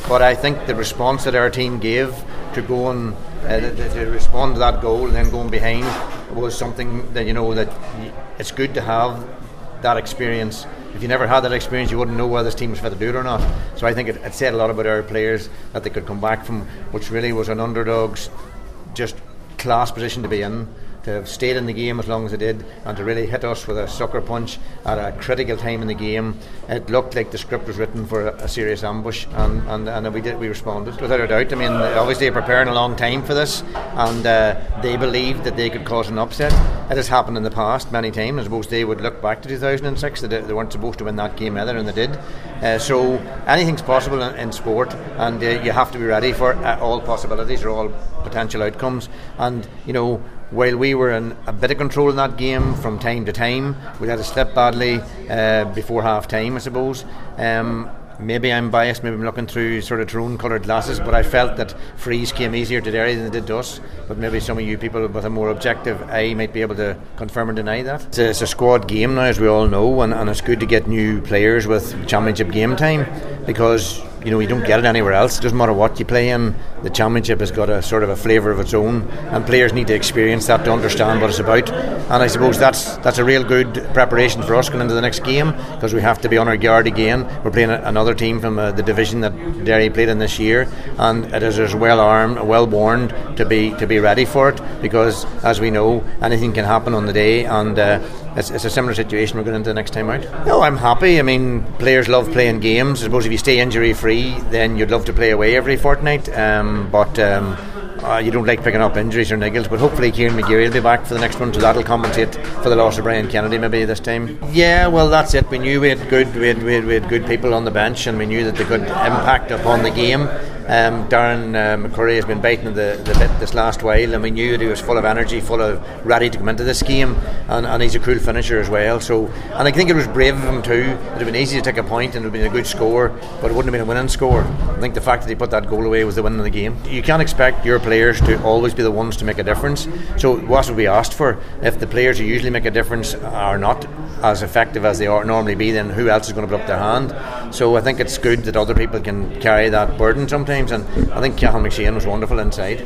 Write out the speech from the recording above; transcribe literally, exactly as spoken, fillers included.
but I think the response that our team gave to go and uh, to, to respond to that goal and then going behind was something that, you know, that it's good to have that experience. If you never had that experience, you wouldn't know whether this team was fit to do it or not. So I think it, it said a lot about our players, that they could come back from, which really was an underdog's just class position to be in, to have stayed in the game as long as they did, and to really hit us with a sucker punch at a critical time in the game. It looked like the script was written for a, a serious ambush, and, and, and we did we responded without a doubt. I mean, obviously they're preparing a long time for this, and uh, they believed that they could cause an upset. It has happened in the past many times. I suppose they would look back to two thousand six. They, they weren't supposed to win that game either, and they did. Uh, so anything's possible in, in sport, and uh, you have to be ready for uh, all possibilities or all potential outcomes. And you know, while we were in a bit of control in that game from time to time, we had to slip badly uh, before half time, I suppose. Um, maybe I'm biased, maybe I'm looking through sort of drone coloured glasses, but I felt that Freeze came easier to Derry than they did to us. But maybe some of you people with a more objective eye might be able to confirm and deny that. It's a, it's a squad game now, as we all know, and, and it's good to get new players with championship game time, because you know, you don't get it anywhere else. It doesn't matter what you play in. The championship has got a sort of a flavour of its own, and players need to experience that to understand what it's about. And I suppose that's that's a real good preparation for us going into the next game, because we have to be on our guard again. We're playing a, another team from uh, the division that Derry played in this year, and it is as well armed, well warned to be to be ready for it, because as we know, anything can happen on the day, and uh, it's, it's a similar situation we're going into the next time out. No, I'm happy. I mean, players love playing games. I suppose if you stay injury free, then you'd love to play away every fortnight, um, but um, uh, you don't like picking up injuries or niggles. But hopefully Kieran McGeary will be back for the next one, so that'll compensate for the loss of Brian Kennedy maybe this time. Yeah, well, that's it. We knew we had good we had, we had, we had good people on the bench, and we knew that they could impact upon the game. Um, Darren uh, McCurry has been biting the, the bit this last while, and we knew that he was full of energy, full of ready to come into this game, and, and he's a cool finisher as well. So, and I think it was brave of him too. It would have been easy to take a point and it would have been a good score, but it wouldn't have been a winning score. I think the fact that he put that goal away was the win of the game. You can't expect your players to always be the ones to make a difference. So what would we asked for? If the players who usually make a difference are not as effective as they are normally be, then who else is going to put up their hand? So I think it's good that other people can carry that burden sometimes, and I think Cathal McShane was wonderful inside.